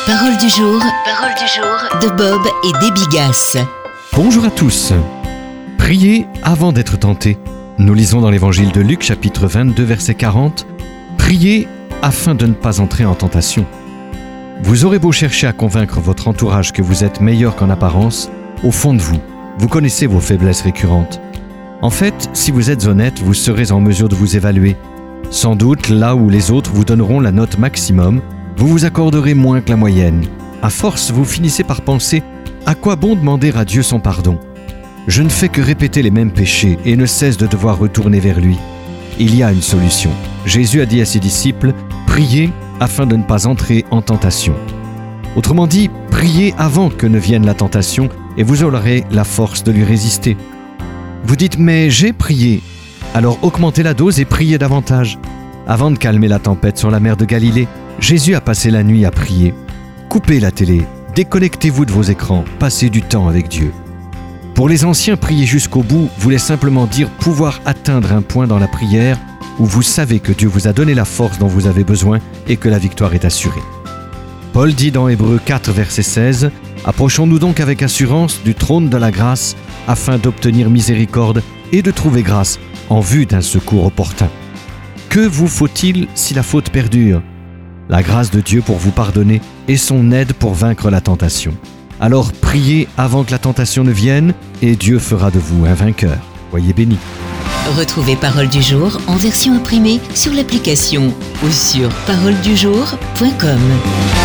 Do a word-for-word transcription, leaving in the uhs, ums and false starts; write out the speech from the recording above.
Parole du jour, parole du jour de Bob et Debbie Gass. Bonjour à tous. Priez avant d'être tenté. Nous lisons dans l'évangile de Luc, chapitre vingt-deux, verset quarante. Priez afin de ne pas entrer en tentation. Vous aurez beau chercher à convaincre votre entourage que vous êtes meilleur qu'en apparence, au fond de vous, vous connaissez vos faiblesses récurrentes. En fait, si vous êtes honnête, vous serez en mesure de vous évaluer. Sans doute, là où les autres vous donneront la note maximum, vous vous accorderez moins que la moyenne. À force, vous finissez par penser « À quoi bon demander à Dieu son pardon ? Je ne fais que répéter les mêmes péchés et ne cesse de devoir retourner vers lui. » Il y a une solution. Jésus a dit à ses disciples « Priez afin de ne pas entrer en tentation. » Autrement dit, priez avant que ne vienne la tentation et vous aurez la force de lui résister. Vous dites « Mais j'ai prié !» Alors augmentez la dose et priez davantage. Avant de calmer la tempête sur la mer de Galilée, Jésus a passé la nuit à prier. Coupez la télé, déconnectez-vous de vos écrans, passez du temps avec Dieu. Pour les anciens, prier jusqu'au bout voulait simplement dire pouvoir atteindre un point dans la prière où vous savez que Dieu vous a donné la force dont vous avez besoin et que la victoire est assurée. Paul dit dans Hébreux quatre, verset seize, « Approchons-nous donc avec assurance du trône de la grâce afin d'obtenir miséricorde et de trouver grâce en vue d'un secours opportun. » Que vous faut-il si la faute perdure ? La grâce de Dieu pour vous pardonner et son aide pour vaincre la tentation. Alors priez avant que la tentation ne vienne et Dieu fera de vous un vainqueur. Soyez bénis. Retrouvez Parole du jour en version imprimée sur l'application ou sur parole du jour point com.